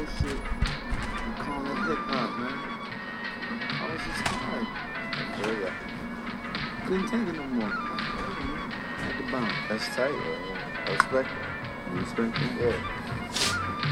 bullshit. You call it hip hop, man. I was just tired. I feel ya. Couldn't take it no more. Had to bounce. That's tight, man. I respect it. You respect that? Yeah.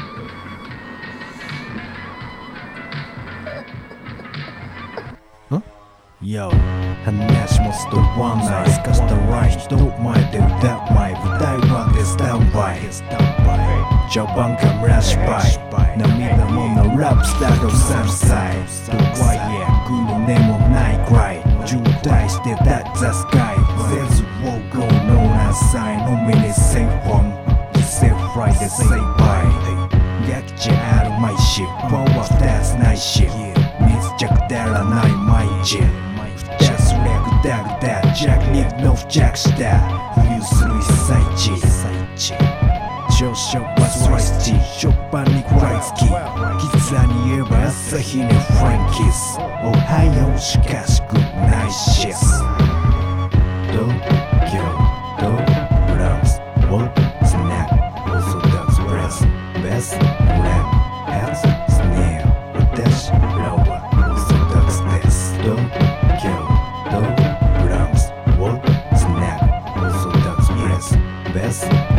Yo, Hanesh must do one night, cause the right don't mind do that way, without what is down by. Jabang kam rush by, namida mo na rap style of some side. Do why yeah, good name of night cry. Jutai stay that the sky. There's a wall go no na sign, no minute say one. You say Friday, say bye. Get you out of my shit, what was that's nice shit. Miss Jack Dara night my gym. Just leg that Jack Nick no Jack star. You three side Josh was right G, Chopanic Raitsky. Kizani Eva Asahine Frankis. Ohio Shikash good night shit. Do, kill, do, browse, what, snap, also does press, best, rap, hats, snare, dash, lower, also does this. Do, kill, do, browse, what, snap, also does press, best.